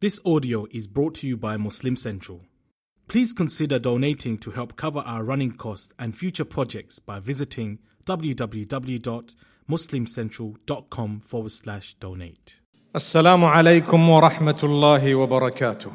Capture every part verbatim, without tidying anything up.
This audio is brought to you by Muslim Central. Please consider donating to help cover our running costs and future projects by visiting www.muslimcentral.com forward slash donate. Assalamu alaikum wa rahmatullahi wa barakatuh.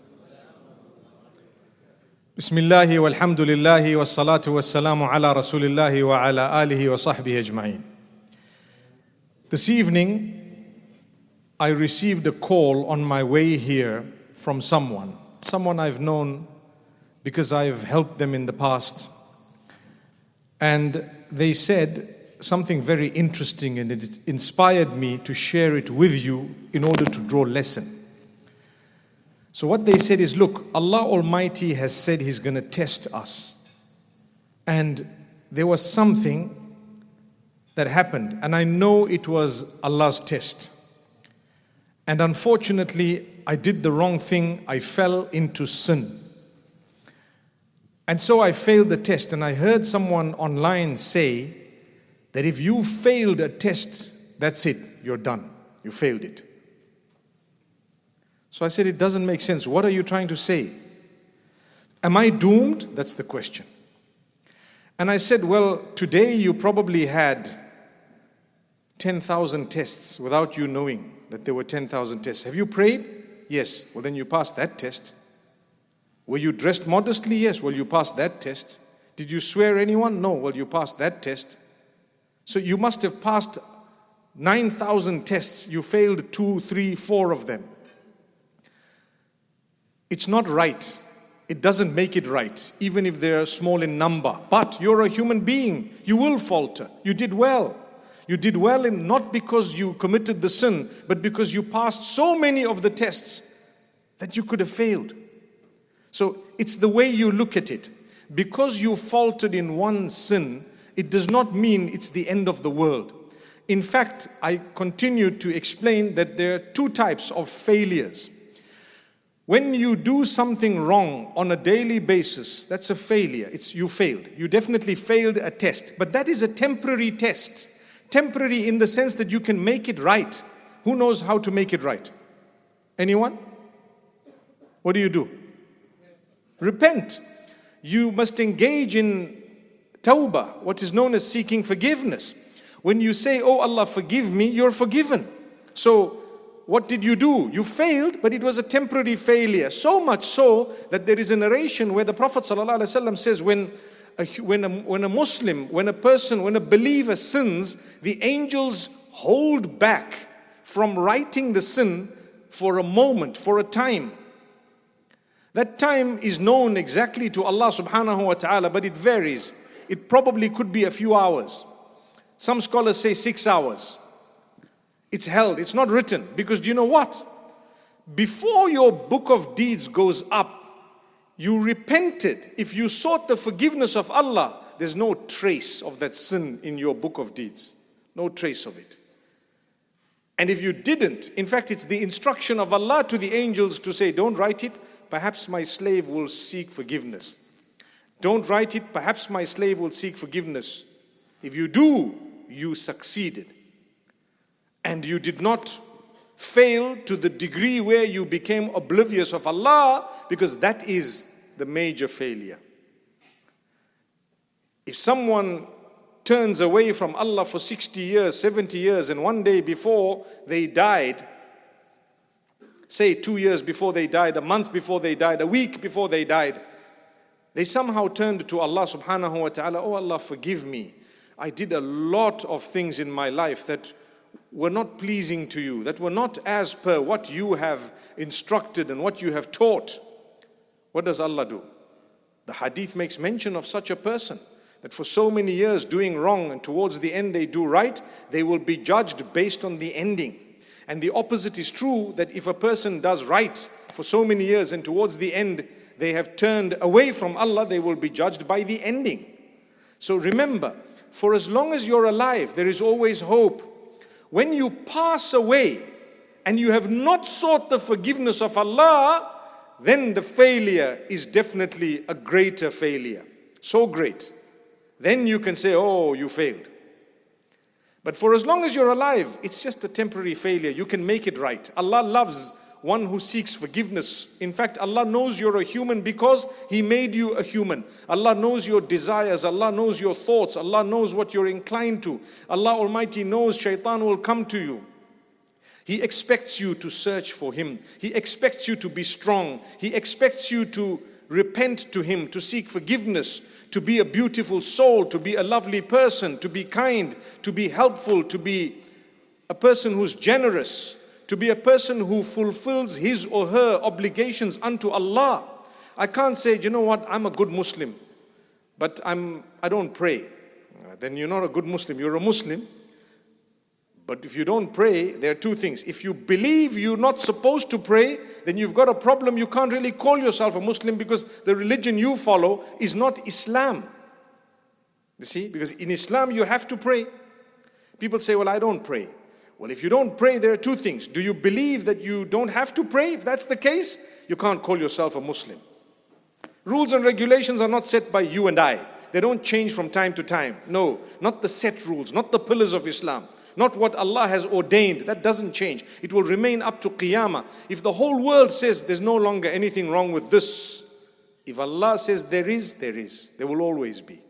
Bismillahi walhamdulillahi wa salatu wa salamu ala rasulillahi wa ala alihi wa sahbihi ajma'in. This evening, I received a call on my way here from someone, someone I've known because I've helped them in the past. And they said something very interesting, and it inspired me to share it with you in order to draw lesson. So what they said is, look, Allah Almighty has said He's going to test us. And there was something that happened, and I know it was Allah's test. And unfortunately, I did the wrong thing. I fell into sin. And so I failed the test. And I heard someone online say that if you failed a test, that's it, you're done. You failed it. So I said, it doesn't make sense. What are you trying to say? Am I doomed? That's the question. And I said, well, today you probably had ten thousand tests without you knowing that there were ten thousand tests. Have you prayed? Yes. Well, then you passed that test. Were you dressed modestly? Yes. Well, you passed that test. Did you swear anyone? No. Well, you passed that test. So you must have passed nine thousand tests. You failed two, three, four of them. It's not right. It doesn't make it right, even if they're small in number. But you're a human being. You will falter. You did well. You did well in not because you committed the sin, but because you passed so many of the tests that you could have failed. So it's the way you look at it. Because you faltered in one sin, it does not mean it's the end of the world. In fact, I continued to explain that there are two types of failures. When you do something wrong on a daily basis, that's a failure. It's you failed. You definitely failed a test. But that is a temporary test. Temporary in the sense that you can make it right. Who knows how to make it right? Anyone? What do you do? Repent. You must engage in tawbah, what is known as seeking forgiveness. When you say, oh Allah, forgive me, you're forgiven. So what did you do? You failed, but it was a temporary failure. So much so that there is a narration where the Prophet ﷺ says, when a, when, a, when a Muslim, when a person, when a believer sins, the angels hold back from writing the sin for a moment, for a time. That time is known exactly to Allah subhanahu wa ta'ala, but it varies. It probably could be a few hours. Some scholars say six hours. It's held, it's not written. Because do you know what? Before your book of deeds goes up, you repented. If you sought the forgiveness of Allah, there's no trace of that sin in your book of deeds. No trace of it. And if you didn't, in fact, it's the instruction of Allah to the angels to say, don't write it, perhaps my slave will seek forgiveness. Don't write it, perhaps my slave will seek forgiveness. If you do, you succeeded. And you did not fail to the degree where you became oblivious of Allah, because that is the major failure. If someone turns away from Allah for sixty years, seventy years, and one day before they died, say two years before they died, a month before they died, a week before they died, they somehow turned to Allah subhanahu wa ta'ala, oh Allah, forgive me. I did a lot of things in my life that were not pleasing to you, that were not as per what you have instructed and what you have taught. What does Allah do? The hadith makes mention of such a person, that for so many years doing wrong and towards the end they do right, they will be judged based on the ending. And the opposite is true, that if a person does right for so many years and towards the end they have turned away from Allah, they will be judged by the ending. So remember, for as long as you're alive, there is always hope. When you pass away and you have not sought the forgiveness of Allah, then the failure is definitely a greater failure. So great. Then you can say, oh, you failed. But for as long as you're alive, it's just a temporary failure. You can make it right. Allah loves one who seeks forgiveness. In fact, Allah knows you're a human because He made you a human. Allah knows your desires. Allah knows your thoughts. Allah knows what you're inclined to. Allah Almighty knows shaitan will come to you. He expects you to search for Him. He expects you to be strong. He expects you to repent to Him, to seek forgiveness, to be a beautiful soul, to be a lovely person, to be kind, to be helpful, to be a person who's generous, to be a person who fulfills his or her obligations unto Allah. I can't say, you know what, I'm a good Muslim, but I'm, I don't pray. Then you're not a good Muslim. You're a Muslim. But if you don't pray, there are two things. If you believe you're not supposed to pray, then you've got a problem. You can't really call yourself a Muslim because the religion you follow is not Islam. You see, because in Islam you have to pray. People say, well, I don't pray. Well, if you don't pray, there are two things. Do you believe that you don't have to pray? If that's the case, you can't call yourself a Muslim. Rules and regulations are not set by you and I. They don't change from time to time. No, not the set rules, not the pillars of Islam. Not what Allah has ordained. That doesn't change. It will remain up to Qiyamah. If the whole world says there's no longer anything wrong with this, if Allah says there is, there is. There will always be.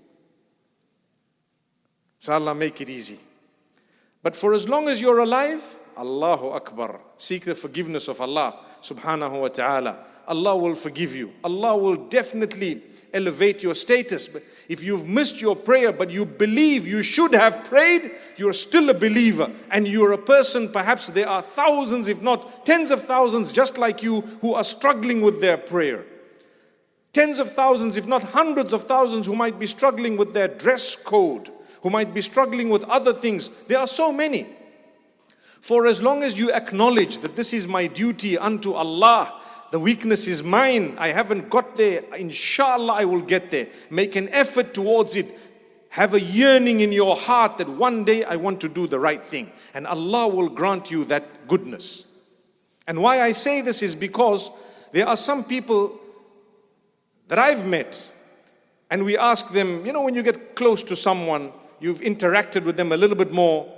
So Allah make it easy. But for as long as you're alive, Allahu Akbar. Seek the forgiveness of Allah subhanahu wa ta'ala. Allah will forgive you. Allah will definitely elevate your status. But if you've missed your prayer, but you believe you should have prayed, you're still a believer. And you're a person, perhaps there are thousands, if not tens of thousands, just like you, who are struggling with their prayer. Tens of thousands, if not hundreds of thousands, who might be struggling with their dress code, who might be struggling with other things. There are so many. For as long as you acknowledge that this is my duty unto Allah, the weakness is mine, I haven't got there, inshallah I will get there. Make an effort towards it. Have a yearning in your heart that one day I want to do the right thing. And Allah will grant you that goodness. And why I say this is because there are some people that I've met, and we ask them, you know, when you get close to someone, you've interacted with them a little bit more,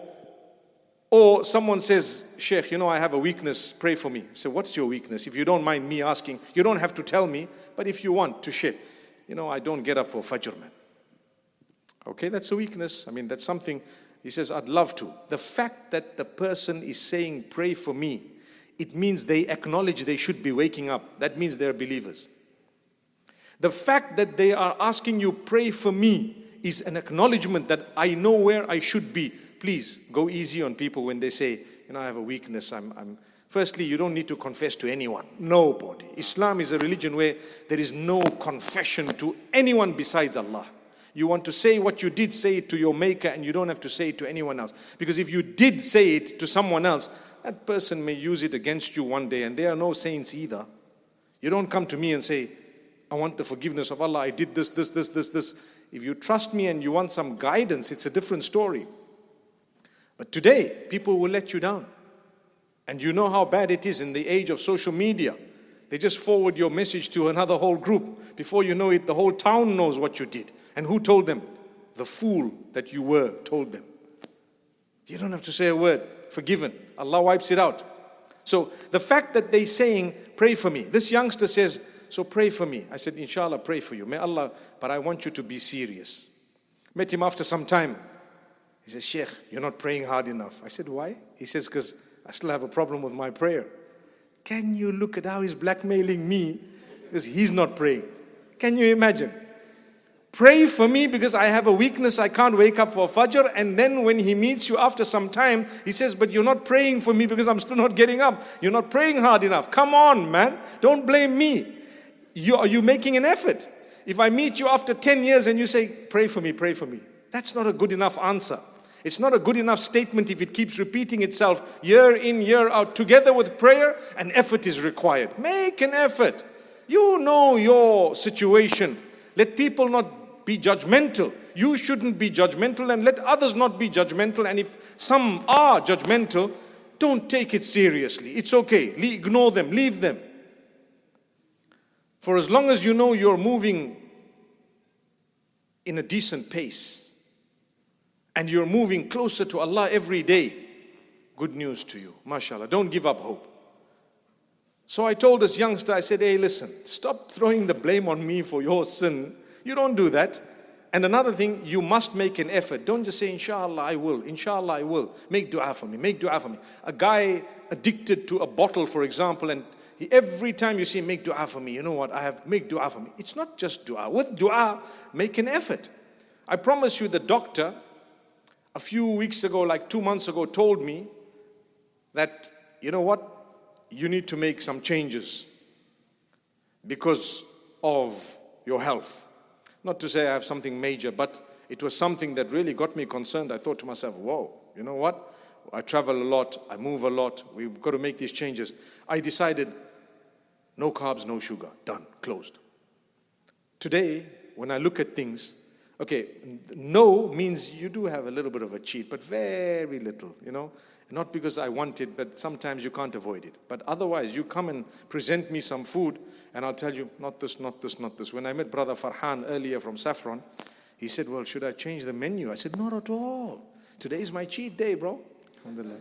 or someone says, Sheikh, you know, I have a weakness, pray for me. So what's your weakness? If you don't mind me asking, you don't have to tell me, but if you want to share, you know, I don't get up for Fajr, man. Okay, that's a weakness. I mean, that's something, he says, I'd love to. The fact that the person is saying, pray for me, it means they acknowledge they should be waking up. That means they're believers. The fact that they are asking you, pray for me, is an acknowledgement that I know where I should be. Please go easy on people when they say, you know, I have a weakness. I'm, I'm. Firstly, you don't need to confess to anyone. Nobody. Islam is a religion where there is no confession to anyone besides Allah. You want to say what you did, say it to your Maker, and you don't have to say it to anyone else. Because if you did say it to someone else, that person may use it against you one day, and they are no saints either. You don't come to me and say, I want the forgiveness of Allah. I did this, this, this, this, this. If you trust me and you want some guidance, it's a different story. But today, people will let you down. And you know how bad it is in the age of social media. They just forward your message to another whole group. Before you know it, the whole town knows what you did. And who told them? The fool that you were told them. You don't have to say a word. Forgiven. Allah wipes it out. So the fact that they're saying, pray for me. This youngster says, so pray for me. I said, inshallah, pray for you. May Allah, but I want you to be serious. Met him after some time. He says, Sheikh, you're not praying hard enough. I said, why? He says, because I still have a problem with my prayer. Can you look at how he's blackmailing me? Because he's not praying. Can you imagine? Pray for me because I have a weakness. I can't wake up for Fajr. And then when he meets you after some time, he says, but you're not praying for me because I'm still not getting up. You're not praying hard enough. Come on, man. Don't blame me. You, are you making an effort? If I meet you after ten years and you say, pray for me, pray for me. That's not a good enough answer. It's not a good enough statement if it keeps repeating itself year in, year out. Together with prayer, an effort is required. Make an effort. You know your situation. Let people not be judgmental. You shouldn't be judgmental, and let others not be judgmental. And if some are judgmental, don't take it seriously. It's okay. Ignore them. Leave them. For as long as you know you're moving in a decent pace and you're moving closer to Allah every day, good news to you. MashaAllah. Don't give up hope. So I told this youngster, I said, hey, listen, stop throwing the blame on me for your sin. You don't do that. And another thing, you must make an effort. Don't just say, inshallah, I will. Inshallah, I will. Make dua for me. Make dua for me. A guy addicted to a bottle, for example, and he, every time you say, make dua for me, you know what, I have, make dua for me. It's not just dua. With dua, make an effort. I promise you, the doctor, a few weeks ago, like two months ago, told me that, you know what, you need to make some changes because of your health. Not to say I have something major, but it was something that really got me concerned. I thought to myself, whoa, you know what? I travel a lot, I move a lot, we've got to make these changes. I decided, no carbs, no sugar, done, closed. Today, when I look at things, okay, no means you do have a little bit of a cheat, but very little, you know. Not because I want it, but sometimes you can't avoid it. But otherwise, you come and present me some food, and I'll tell you, not this, not this, not this. When I met Brother Farhan earlier from Saffron, he said, well, should I change the menu? I said, not at all. Today is my cheat day, bro. Alhamdulillah.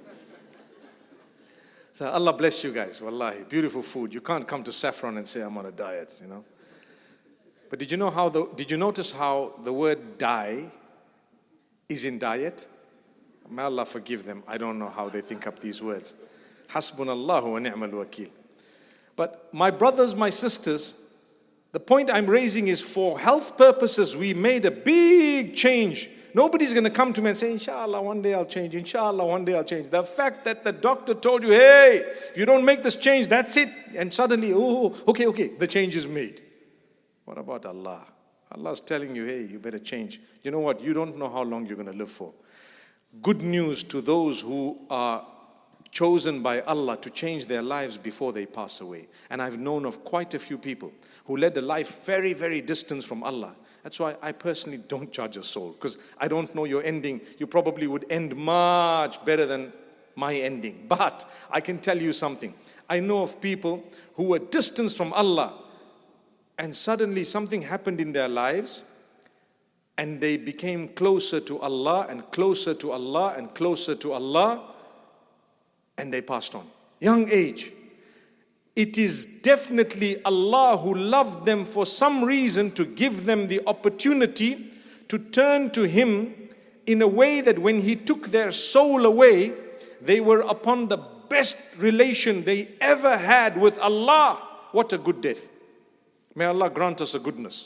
So Allah bless you guys. Wallahi, beautiful food. You can't come to Saffron and say, I'm on a diet, you know. But did you know how the, did you notice how the word die is in diet? May Allah forgive them. I don't know how they think up these words. Hasbunallahu wa ni'mal wakil. But my brothers, my sisters, the point I'm raising is for health purposes, we made a big change. Nobody's going to come to me and say, inshallah, one day I'll change. Inshallah, one day I'll change. The fact that the doctor told you, hey, if you don't make this change, that's it. And suddenly, oh, okay, okay, the change is made. What about Allah? Allah's telling you, hey, you better change. You know what? You don't know how long you're going to live for. Good news to those who are chosen by Allah to change their lives before they pass away. And I've known of quite a few people who led a life very, very distant from Allah. That's why I personally don't judge a soul, because I don't know your ending. You probably would end much better than my ending. But I can tell you something. I know of people who were distanced from Allah, and suddenly something happened in their lives, and they became closer to Allah and closer to Allah and closer to Allah, and they passed on. Young age. It is definitely Allah who loved them for some reason to give them the opportunity to turn to Him in a way that when He took their soul away, they were upon the best relation they ever had with Allah. What a good death. May Allah grant us a goodness.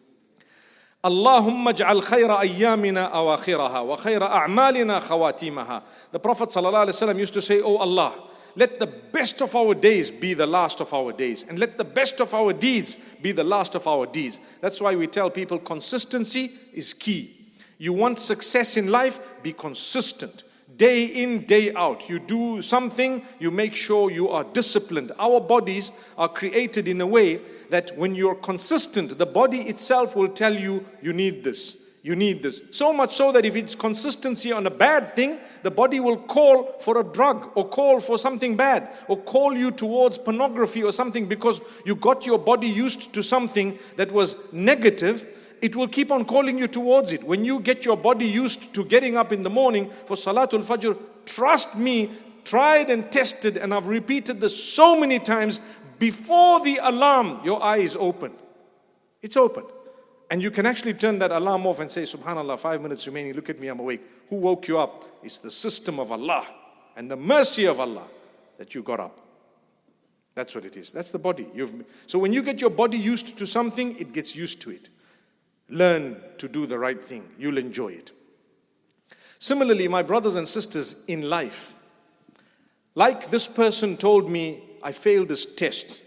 Allahumma ja'al khayra ayyamina awakhiraha wa khayra a'malina khawatimaha. The Prophet ﷺ used to say, oh Allah, let the best of our days be the last of our days, and let the best of our deeds be the last of our deeds. That's why we tell people consistency is key. You want success in life? Be consistent. Day in, day out. You do something, you make sure you are disciplined. Our bodies are created in a way that when you're consistent, the body itself will tell you, you need this, you need this. So much so that if it's consistency on a bad thing, the body will call for a drug or call for something bad or call you towards pornography or something because you got your body used to something that was negative. It will keep on calling you towards it. When you get your body used to getting up in the morning for Salatul Fajr, trust me, tried and tested, and I've repeated this so many times, before the alarm, your eye is open. It's open. And you can actually turn that alarm off and say, Subhanallah, five minutes remaining, look at me, I'm awake. Who woke you up? It's the system of Allah and the mercy of Allah that you got up. That's what it is. That's the body. You've, so when you get your body used to something, it gets used to it. Learn to do the right thing. You'll enjoy it. Similarly, my brothers and sisters in life, like this person told me, I failed this test.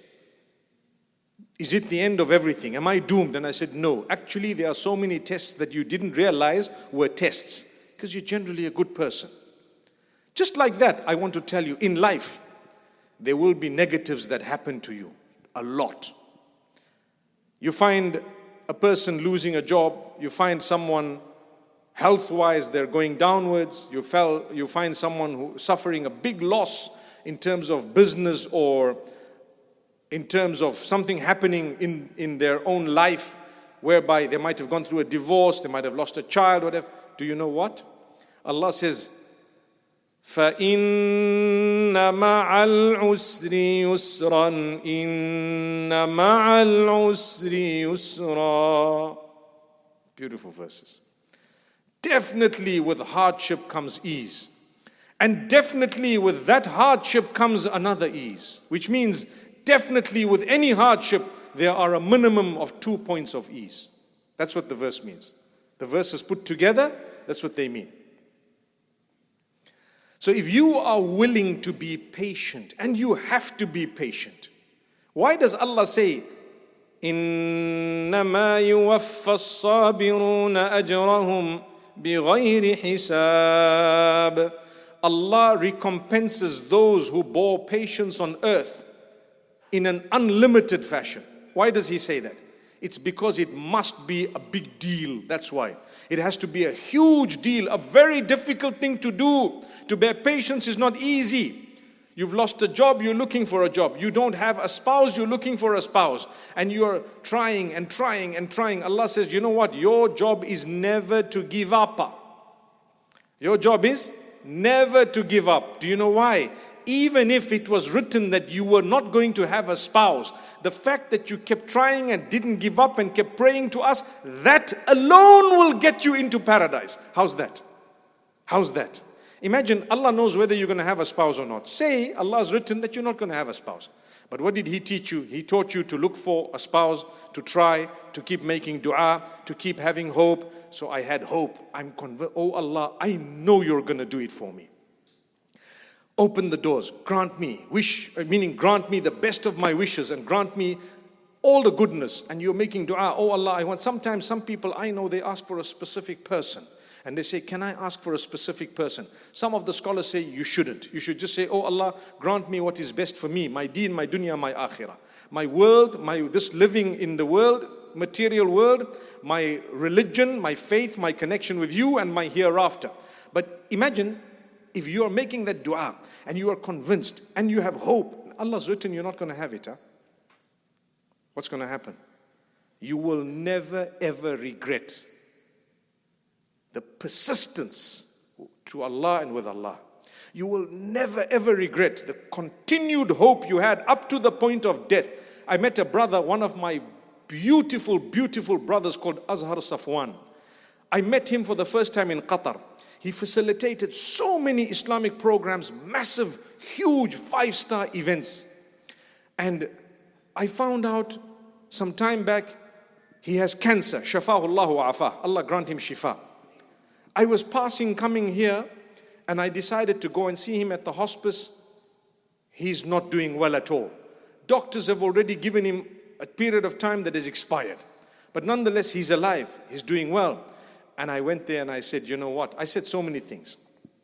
Is it the end of everything? Am I doomed? And I said, no. Actually, there are so many tests that you didn't realize were tests because you're generally a good person. Just like that, I want to tell you, in life, there will be negatives that happen to you. A lot. You find a person losing a job, you find someone health-wise, they're going downwards, you, fell, you find someone who suffering a big loss in terms of business or in terms of something happening in, in their own life whereby they might have gone through a divorce, they might have lost a child, whatever. Do you know what? Allah says, فَإِنَّ مع العسر يسرا إن مع العسر يسرا. Beautiful verses. Definitely with hardship comes ease. And definitely with that hardship comes another ease. Which means definitely with any hardship there are a minimum of two points of ease. That's what the verse means. The verses put together, that's what they mean. So if you are willing to be patient, and you have to be patient, why does Allah say, إِنَّمَا يُوَفَّى الصَّابِرُونَ أَجْرَهُمْ بِغَيْرِ حِسَابٍ? Allah recompenses those who bore patience on earth in an unlimited fashion. Why does He say that? It's because it must be a big deal. That's why. It has to be a huge deal, a very difficult thing to do. To bear patience is not easy. You've lost a job, you're looking for a job. You don't have a spouse, you're looking for a spouse. And you're trying and trying and trying. Allah says, you know what? Your job is never to give up. Your job is never to give up. Do you know why? Even if it was written that you were not going to have a spouse, the fact that you kept trying and didn't give up and kept praying to us, that alone will get you into paradise. How's that? How's that? Imagine Allah knows whether you're going to have a spouse or not. Say Allah has written that you're not going to have a spouse. But what did He teach you? He taught you to look for a spouse, to try, to keep making dua, to keep having hope. So I had hope. I'm convinced, oh Allah, I know you're going to do it for me. Open the doors, grant me, wish, meaning grant me the best of my wishes and grant me all the goodness. And you're making dua, oh Allah, I want. Sometimes some people I know, they ask for a specific person. And they say, can I ask for a specific person? Some of the scholars say you shouldn't. You should just say, oh Allah, grant me what is best for me, my deen, my dunya, my akhirah. My world, my this living in the world, material world, my religion, my faith, my connection with you, and my hereafter. But imagine if you are making that dua and you are convinced and you have hope, Allah's written you're not going to have it. Huh? What's going to happen? You will never ever regret the persistence to Allah and with Allah. You will never ever regret the continued hope you had up to the point of death. I met a brother, one of my beautiful, beautiful brothers called Azhar Safwan. I met him for the first time in Qatar. He facilitated so many Islamic programs, massive, huge five-star events. And I found out some time back, he has cancer. Shafahullahu wa afah. Allah grant him shifa. I was passing, coming here, and I decided to go and see him at the hospice. He's not doing well at all. Doctors have already given him a period of time that is expired. But nonetheless, he's alive. He's doing well. And I went there and I said, you know what? I said so many things.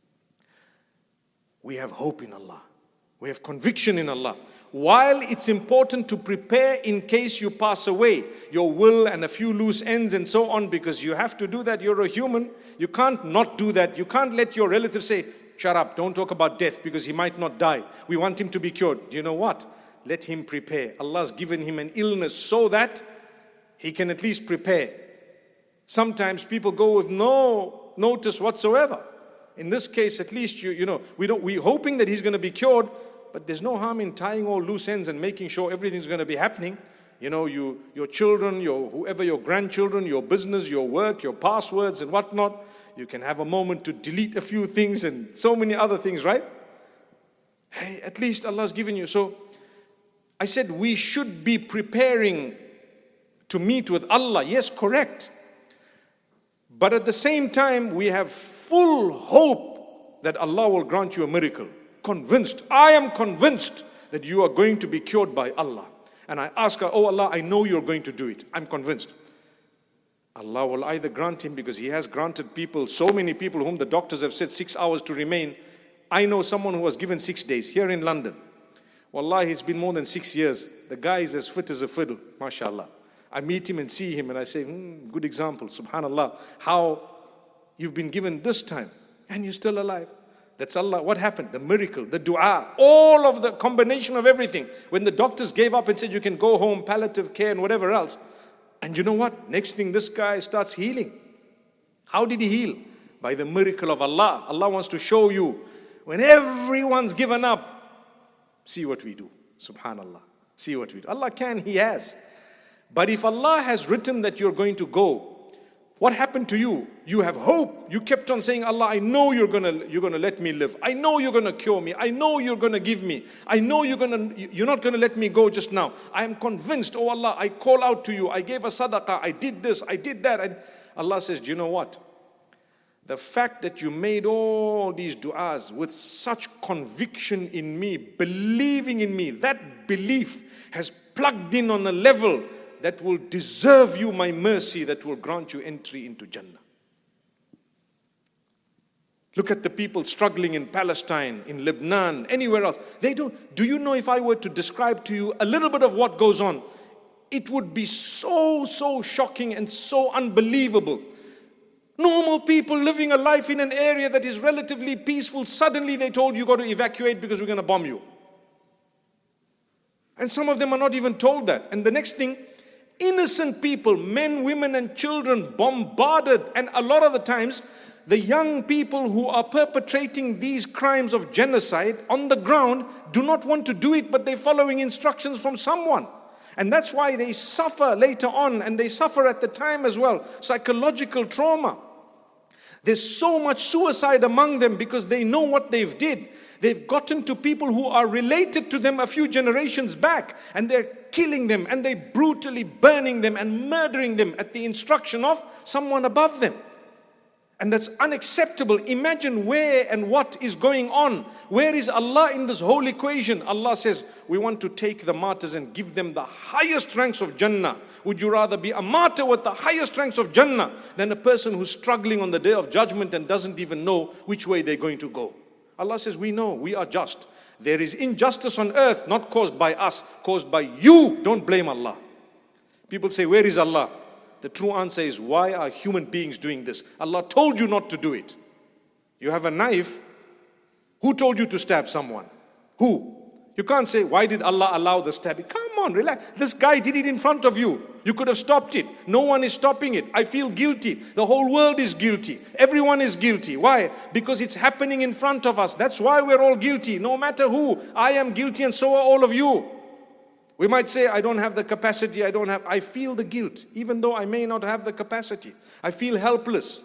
We have hope in Allah. We have conviction in Allah. While it's important to prepare in case you pass away, your will and a few loose ends and so on, because you have to do that. You're a human. You can't not do that. You can't let your relatives say, shut up, don't talk about death because he might not die. We want him to be cured. Do you know what? Let him prepare. Allah's given him an illness so that he can at least prepare. Sometimes people go with no notice whatsoever. In this case, at least you you know we don't we're hoping that he's going to be cured, but there's no harm in tying all loose ends and making sure everything's going to be happening. You know, you your children, your whoever, your grandchildren, your business, your work, your passwords and whatnot. You can have a moment to delete a few things and so many other things, right? Hey, at least Allah's given you. So I said we should be preparing to meet with Allah. Yes, correct. But at the same time, we have full hope that Allah will grant you a miracle. Convinced. I am convinced that you are going to be cured by Allah. And I ask her, oh Allah, I know you're going to do it. I'm convinced. Allah will either grant him, because he has granted people, so many people whom the doctors have said six hours to remain. I know someone who was given six days here in London. Wallahi, it's been more than six years. The guy is as fit as a fiddle, mashallah. I meet him and see him and I say, hmm, good example, subhanallah, how you've been given this time and you're still alive. That's Allah. What happened? The miracle, the dua, all of the combination of everything. When the doctors gave up and said you can go home, palliative care and whatever else. And you know what? Next thing, this guy starts healing. How did he heal? By the miracle of Allah. Allah wants to show you, when everyone's given up, See what we do. Subhanallah. See what we do. Allah can, He has. But if Allah has written that you're going to go, what happened to you? You have hope. You kept on saying, Allah, I know you're gonna you're gonna let me live. I know you're gonna cure me. I know you're gonna give me. I know you're gonna you're not gonna let me go just now. I am convinced, oh Allah, I call out to you. I gave a sadaqah. I did this. I did that. And Allah says, do you know what? The fact that you made all these du'as with such conviction in me, believing in me, that belief has plugged in on a level that will deserve you my mercy, that will grant you entry into Jannah. Look at the people struggling in Palestine, in Lebanon, anywhere else. They don't. Do you know, if I were to describe to you a little bit of what goes on, it would be so, so shocking and so unbelievable. Normal people living a life in an area that is relatively peaceful, suddenly they told you got to evacuate because we're going to bomb you. And some of them are not even told that. And the next thing, innocent people, men, women and children bombarded. And a lot of the times, the young people who are perpetrating these crimes of genocide on the ground do not want to do it, but they're following instructions from someone. And that's why they suffer later on, and they suffer at the time as well. Psychological trauma. There's so much suicide among them because they know what they've did. They've gotten to people who are related to them a few generations back, and they're killing them, and they're brutally burning them and murdering them at the instruction of someone above them. And that's unacceptable. Imagine where and what is going on. Where is Allah in this whole equation? Allah says, we want to take the martyrs and give them the highest ranks of Jannah. Would you rather be a martyr with the highest ranks of Jannah than a person who's struggling on the day of judgment and doesn't even know which way they're going to go? Allah says, we know, we are just. There is injustice on earth, not caused by us, caused by you. Don't blame Allah. People say, where is Allah? The true answer is, why are human beings doing this? Allah told you not to do it. You have a knife. Who told you to stab someone? Who? You can't say, why did Allah allow the stabbing? Come on, relax. This guy did it in front of you. You could have stopped it. No one is stopping it. I feel guilty. The whole world is guilty. Everyone is guilty. Why? Because it's happening in front of us. That's why we're all guilty. No matter who. I am guilty and so are all of you. We might say, I don't have the capacity, I don't have, I feel the guilt, even though I may not have the capacity. I feel helpless.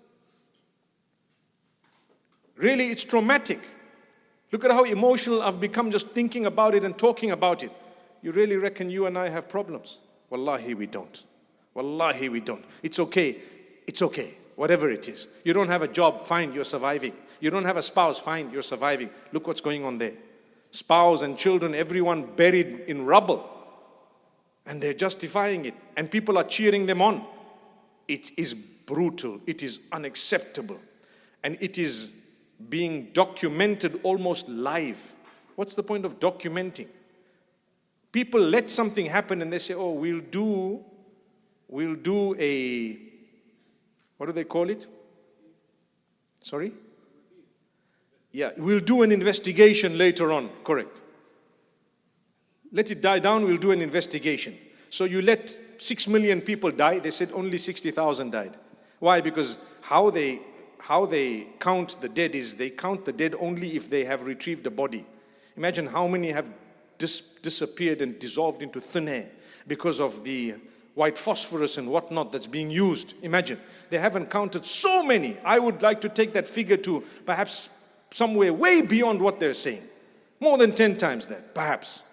Really, it's traumatic. Look at how emotional I've become just thinking about it and talking about it. You really reckon you and I have problems? Wallahi, we don't. Wallahi, we don't. It's okay. It's okay. Whatever it is. You don't have a job, fine, you're surviving. You don't have a spouse, fine, you're surviving. Look what's going on there. Spouse and children, everyone buried in rubble. And they're justifying it. And people are cheering them on. It is brutal. It is unacceptable. And it is being documented almost live. What's the point of documenting? People let something happen and they say, oh, we'll do, we'll do a, what do they call it? Sorry? Yeah, we'll do an investigation later on. Correct. Let it die down, we'll do an investigation. So you let six million people die. They said only sixty thousand died. Why? Because how they how they count the dead is they count the dead only if they have retrieved a body. Imagine how many have dis- disappeared and dissolved into thin air because of the white phosphorus and whatnot that's being used. Imagine. They haven't counted so many. I would like to take that figure to perhaps somewhere way beyond what they're saying. More than ten times that, perhaps.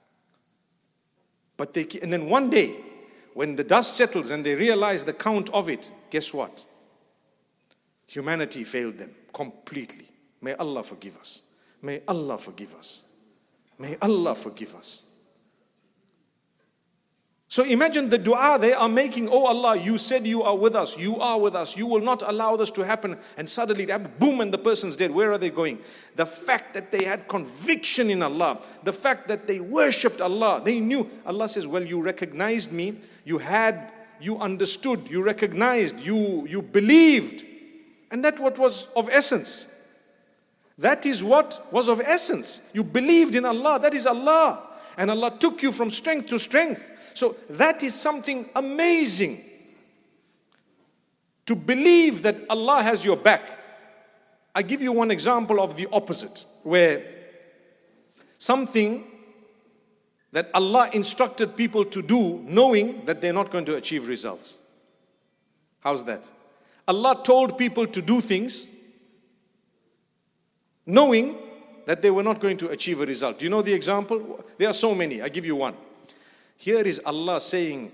But they, and then one day, when the dust settles and they realize the count of it, guess what? Humanity failed them completely. May Allah forgive us. May Allah forgive us. May Allah forgive us. So imagine the dua they are making. Oh Allah, you said you are with us. You are with us. You will not allow this to happen. And suddenly, boom, and the person's dead. Where are they going? The fact that they had conviction in Allah. The fact that they worshipped Allah. They knew. Allah says, well, you recognized me. You had, you understood. You recognized. You, you believed. And that what was of essence. That is what was of essence. You believed in Allah. That is Allah. And Allah took you from strength to strength. So that is something amazing. To believe that Allah has your back. I give you one example of the opposite. Where something that Allah instructed people to do, knowing that they're not going to achieve results. How's that? Allah told people to do things, knowing that they were not going to achieve a result. Do you know the example? There are so many. I give you one. Here is Allah saying,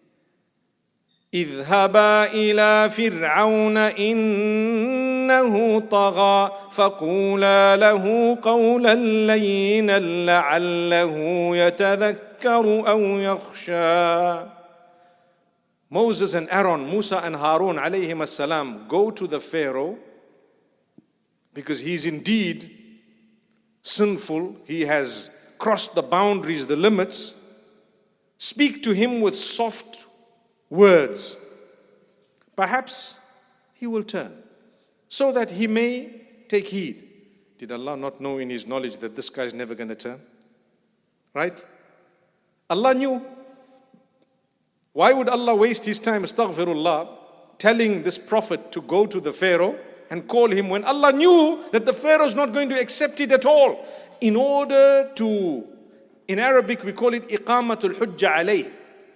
اذهبا إلى فرعون إنه طغى فقولا له قولا لينا لعله يتذكر أو يخشى. Moses and Aaron, Musa and Harun alayhim as-salam, go to the Pharaoh because he's indeed sinful. He has crossed the boundaries, the limits. Speak to him with soft words. Perhaps he will turn so that he may take heed. Did Allah not know in his knowledge that this guy is never going to turn? Right? Allah knew. Why would Allah waste his time, astaghfirullah, telling this prophet to go to the Pharaoh and call him when Allah knew that the Pharaoh is not going to accept it at all? In order to, in Arabic we call it iqamatul hujja alayh.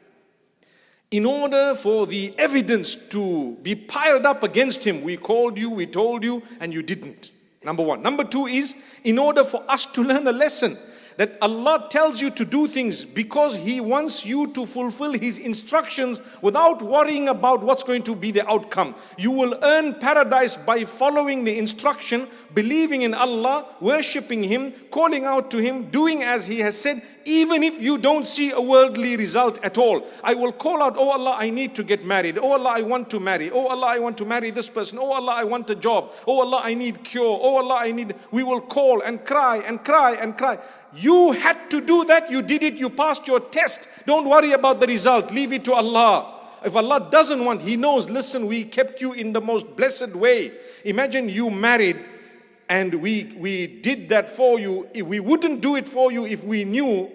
In order for the evidence to be piled up against him, we called you, we told you, and you didn't. Number one. Number two is, in order for us to learn a lesson, that Allah tells you to do things because He wants you to fulfill His instructions without worrying about what's going to be the outcome. You will earn paradise by following the instruction, believing in Allah, worshipping Him, calling out to Him, doing as He has said, even if you don't see a worldly result at all. I will call out, oh Allah, I need to get married. Oh Allah, I want to marry. Oh Allah, I want to marry this person. Oh Allah, I want a job. Oh Allah, I need cure. Oh Allah, I need... We will call and cry and cry and cry. You had to do that. You did it. You passed your test. Don't worry about the result. Leave it to Allah. If Allah doesn't want, He knows, listen, we kept you in the most blessed way. Imagine you married and we, we did that for you. We wouldn't do it for you if we knew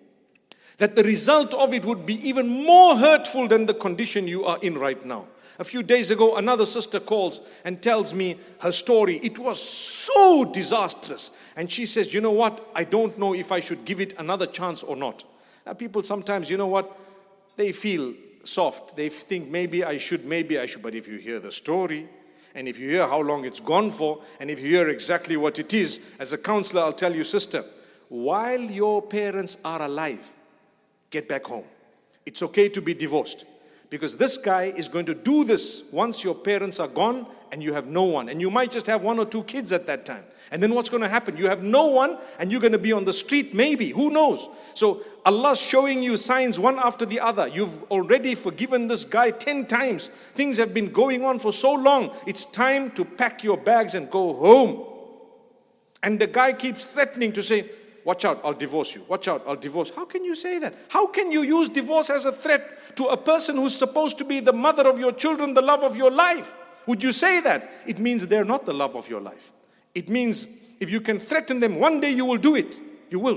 that the result of it would be even more hurtful than the condition you are in right now. A few days ago, another sister calls and tells me her story. It was so disastrous. And she says, you know what? I don't know if I should give it another chance or not. Now people sometimes, you know what? They feel soft. They think maybe I should, maybe I should. But if you hear the story, and if you hear how long it's gone for, and if you hear exactly what it is, as a counselor, I'll tell you, sister, while your parents are alive, get back home. It's okay to be divorced. Because this guy is going to do this once your parents are gone and you have no one. And you might just have one or two kids at that time. And then what's going to happen? You have no one and you're going to be on the street maybe. Who knows? So Allah's showing you signs one after the other. You've already forgiven this guy ten times. Things have been going on for so long. It's time to pack your bags and go home. And the guy keeps threatening to say, watch out, I'll divorce you. Watch out, I'll divorce. How can you say that? How can you use divorce as a threat to a person who's supposed to be the mother of your children, the love of your life? Would you say that? It means they're not the love of your life. It means if you can threaten them, one day you will do it. You will.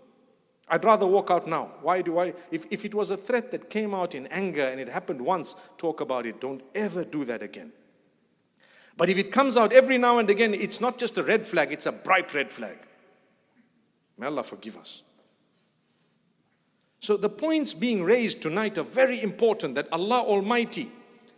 I'd rather walk out now. Why do I? If, if it was a threat that came out in anger and it happened once, talk about it. Don't ever do that again. But if it comes out every now and again, it's not just a red flag, it's a bright red flag. May Allah forgive us. So the points being raised tonight are very important, that Allah Almighty,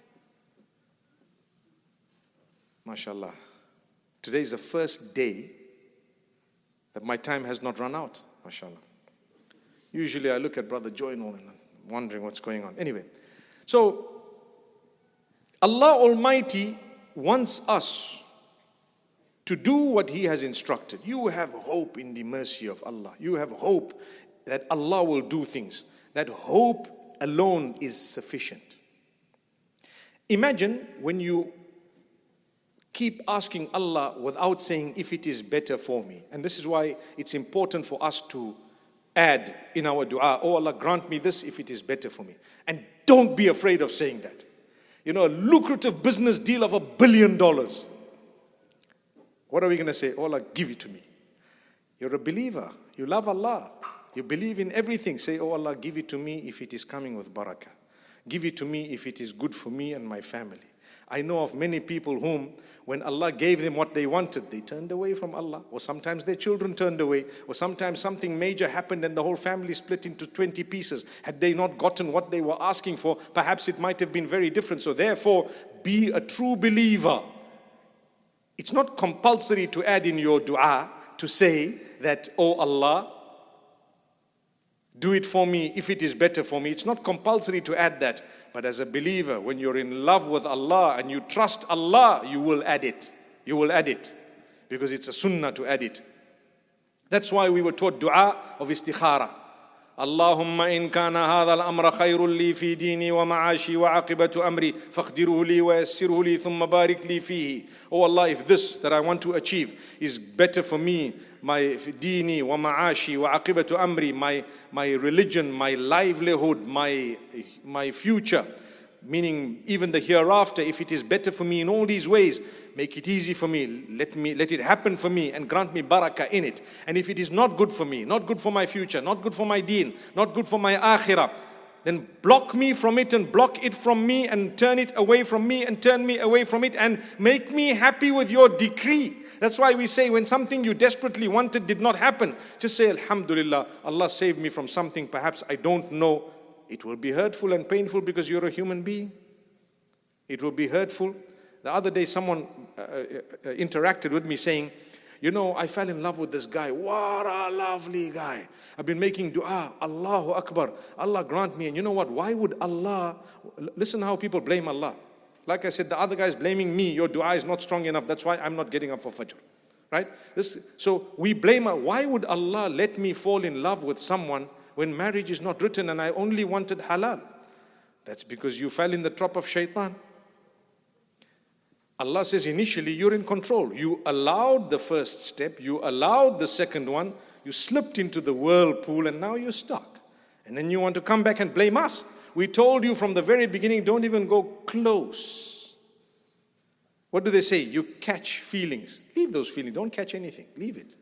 mashallah, today is the first day that my time has not run out, mashallah. Usually I look at Brother Joynal and I'm wondering what's going on. Anyway, so Allah Almighty wants us to do what He has instructed. You have hope in the mercy of Allah. You have hope that Allah will do things. That hope alone is sufficient. Imagine when you keep asking Allah without saying, if it is better for me. And this is why it's important for us to add in our dua, oh Allah, grant me this if it is better for me. And don't be afraid of saying that. You know, a lucrative business deal of a billion dollars. What are we going to say? Oh Allah, give it to me. You're a believer. You love Allah. You believe in everything. Say, oh Allah, give it to me if it is coming with barakah. Give it to me if it is good for me and my family. I know of many people whom, when Allah gave them what they wanted, they turned away from Allah. Or sometimes their children turned away. Or sometimes something major happened and the whole family split into twenty pieces. Had they not gotten what they were asking for, perhaps it might have been very different. So therefore, be a true believer. It's not compulsory to add in your dua to say that, oh Allah, do it for me if it is better for me. It's not compulsory to add that. But as a believer, when you're in love with Allah and you trust Allah, you will add it. You will add it. Because it's a sunnah to add it. That's why we were taught dua of istikhara. Allahumma in kana hadha al-amra khayrun li fi dini wa ma'ashi wa aqibatu amri faqdiruhu li wa yassirhu li thumma barik li fihi. Oh Allah, if this that I want to achieve is better for me, my dini wa ma'ashi wa aqibatu amri, my my religion, my livelihood, my my future, meaning even the hereafter, if it is better for me in all these ways, make it easy for me, let me let it happen for me and grant me barakah in it. And if it is not good for me, not good for my future, not good for my deen, not good for my akhirah, then block me from it and block it from me and turn it away from me and turn me away from it and make me happy with your decree. That's why we say when something you desperately wanted did not happen, just say Alhamdulillah, Allah saved me from something perhaps I don't know. It will be hurtful and painful because you're a human being. It will be hurtful. The other day someone uh, uh, interacted with me saying, you know, I fell in love with this guy. What a lovely guy. I've been making dua. Allahu Akbar. Allah grant me. And you know what? Why would Allah... Listen how people blame Allah. Like I said, the other guy is blaming me. Your dua is not strong enough. That's why I'm not getting up for Fajr. Right? This, so we blame Allah. Why would Allah let me fall in love with someone when marriage is not written and I only wanted halal? That's because you fell in the trap of shaitan. Allah says initially you're in control. You allowed the first step, you allowed the second one, you slipped into the whirlpool and now you're stuck. And then you want to come back and blame us. We told you from the very beginning, don't even go close. What do they say? You catch feelings. Leave those feelings. Don't catch anything. Leave it.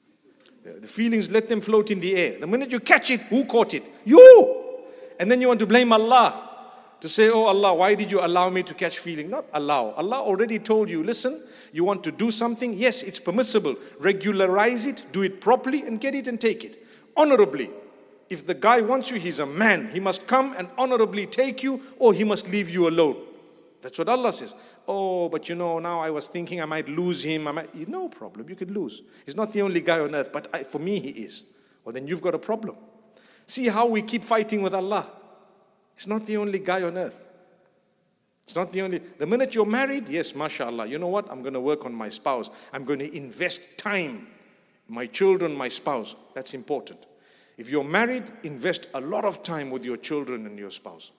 The feelings, let them float in the air. The minute you catch it, who caught it? You! And then you want to blame Allah. To say, oh Allah, why did you allow me to catch feeling? Not allow. Allah already told you, listen, you want to do something? Yes, it's permissible. Regularize it, do it properly and get it and take it. Honorably. If the guy wants you, he's a man. He must come and honorably take you or he must leave you alone. That's what Allah says. Oh, but you know, now I was thinking I might lose him. I might... No problem, you could lose. He's not the only guy on earth, but I, for me he is. Well, then you've got a problem. See how we keep fighting with Allah. He's not the only guy on earth. It's not the only... The minute you're married, yes, mashallah, you know what? I'm going to work on my spouse. I'm going to invest time. My children, my spouse. That's important. If you're married, invest a lot of time with your children and your spouse.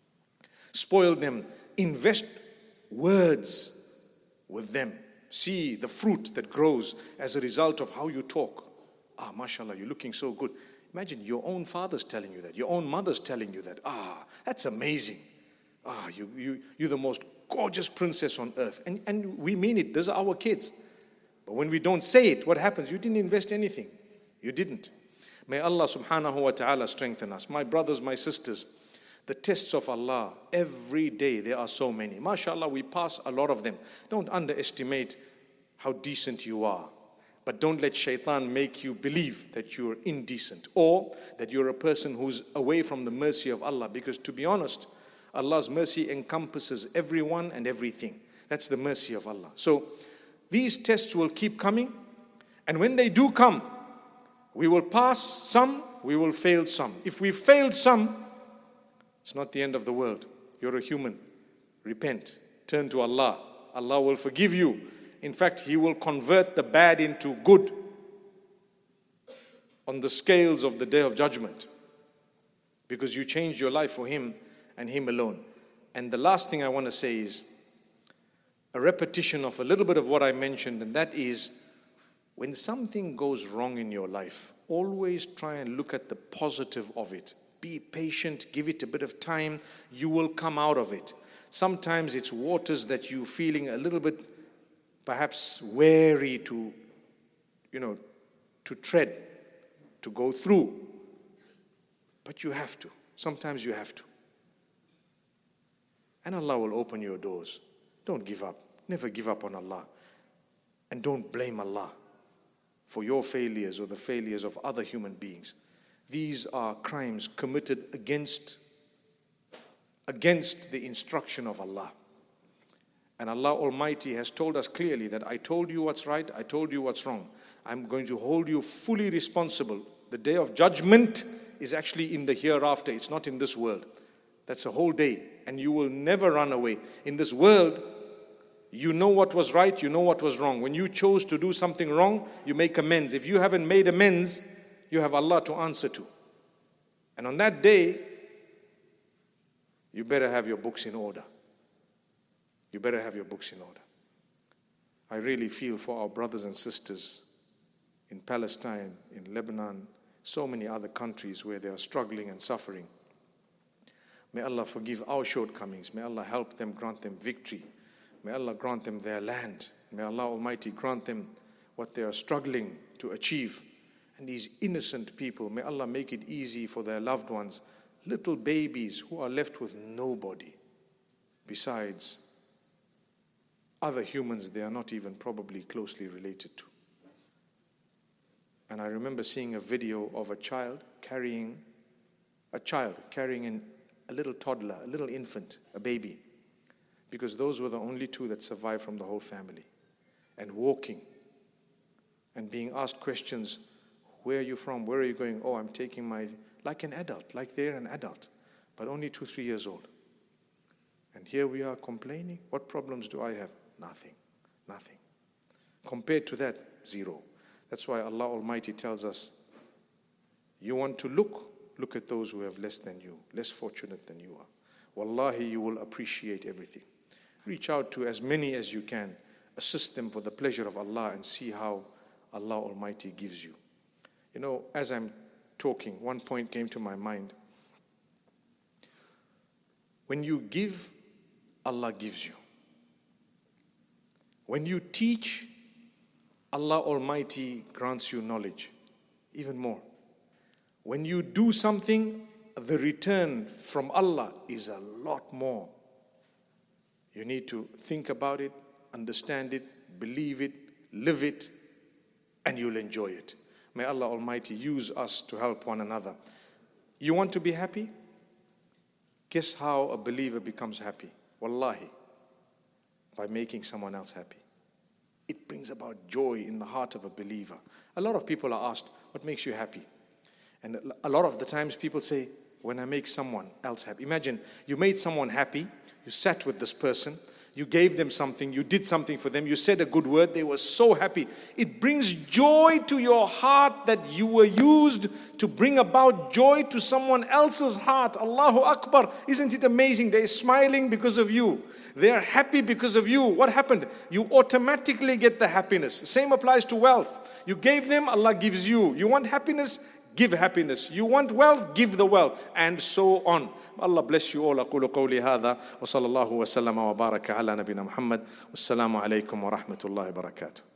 Spoil them. Invest words with them. See the fruit that grows as a result of how you talk. Ah, mashallah, you're looking so good. Imagine your own father's telling you that. Your own mother's telling you that. Ah, that's amazing. Ah, you, you, you're the most gorgeous princess on earth. And, and we mean it. Those are our kids. But when we don't say it, what happens? You didn't invest anything. You didn't. May Allah subhanahu wa ta'ala strengthen us. My brothers, my sisters, the tests of Allah, every day there are so many. MashaAllah, we pass a lot of them. Don't underestimate how decent you are. But don't let shaitan make you believe that you're indecent or that you're a person who's away from the mercy of Allah. Because to be honest, Allah's mercy encompasses everyone and everything. That's the mercy of Allah. So these tests will keep coming. And when they do come, we will pass some, we will fail some. If we failed some, it's not the end of the world. You're a human. Repent. Turn to Allah. Allah will forgive you. In fact, He will convert the bad into good on the scales of the Day of Judgment. Because you changed your life for Him and Him alone. And the last thing I want to say is a repetition of a little bit of what I mentioned, and that is, when something goes wrong in your life, always try and look at the positive of it. Be patient, give it a bit of time, you will come out of it. Sometimes it's waters that you're feeling a little bit perhaps wary to, you know, to tread, to go through. But you have to. Sometimes you have to. And Allah will open your doors. Don't give up. Never give up on Allah. And don't blame Allah for your failures or the failures of other human beings. These are crimes committed against, against the instruction of Allah. And Allah Almighty has told us clearly that I told you what's right, I told you what's wrong. I'm going to hold you fully responsible. The day of judgment is actually in the hereafter. It's not in this world. That's a whole day. And you will never run away. In this world, you know what was right, you know what was wrong. When you chose to do something wrong, you make amends. If you haven't made amends, you have Allah to answer to. And on that day, you better have your books in order. You better have your books in order. I really feel for our brothers and sisters in Palestine, in Lebanon, so many other countries where they are struggling and suffering. May Allah forgive our shortcomings. May Allah help them, grant them victory. May Allah grant them their land. May Allah Almighty grant them what they are struggling to achieve. And these innocent people, may Allah make it easy for their loved ones, little babies who are left with nobody besides other humans they are not even probably closely related to. And I remember seeing a video of a child carrying, a child carrying an, a little toddler, a little infant, a baby, because those were the only two that survived from the whole family. And walking and being asked questions, where are you from? Where are you going? Oh, I'm taking my, like an adult, like they're an adult, but only two, three years old. And here we are complaining. What problems do I have? Nothing, nothing. Compared to that, zero. That's why Allah Almighty tells us, you want to look, look at those who have less than you, less fortunate than you are. Wallahi, you will appreciate everything. Reach out to as many as you can. Assist them for the pleasure of Allah and see how Allah Almighty gives you. You know, as I'm talking, one point came to my mind. When you give, Allah gives you. When you teach, Allah Almighty grants you knowledge, even more. When you do something, the return from Allah is a lot more. You need to think about it, understand it, believe it, live it, and you'll enjoy it. May Allah Almighty use us to help one another. You want to be happy? Guess how a believer becomes happy? Wallahi, by making someone else happy. It brings about joy in the heart of a believer. A lot of people are asked, what makes you happy? And a lot of the times people say, when I make someone else happy. Imagine you made someone happy, you sat with this person, you gave them something, you did something for them, you said a good word, they were so happy. It brings joy to your heart that you were used to bring about joy to someone else's heart. Allahu Akbar. Isn't it amazing? They're smiling because of you. They're happy because of you. What happened? You automatically get the happiness. Same applies to wealth. You gave them, Allah gives you. You want happiness? Give happiness. You want wealth? Give the wealth. And so on. Allah bless you all. أقول قولي هذا وصلى الله وسلم وبارك على نبينا محمد والسلام عليكم ورحمة الله وبركاته.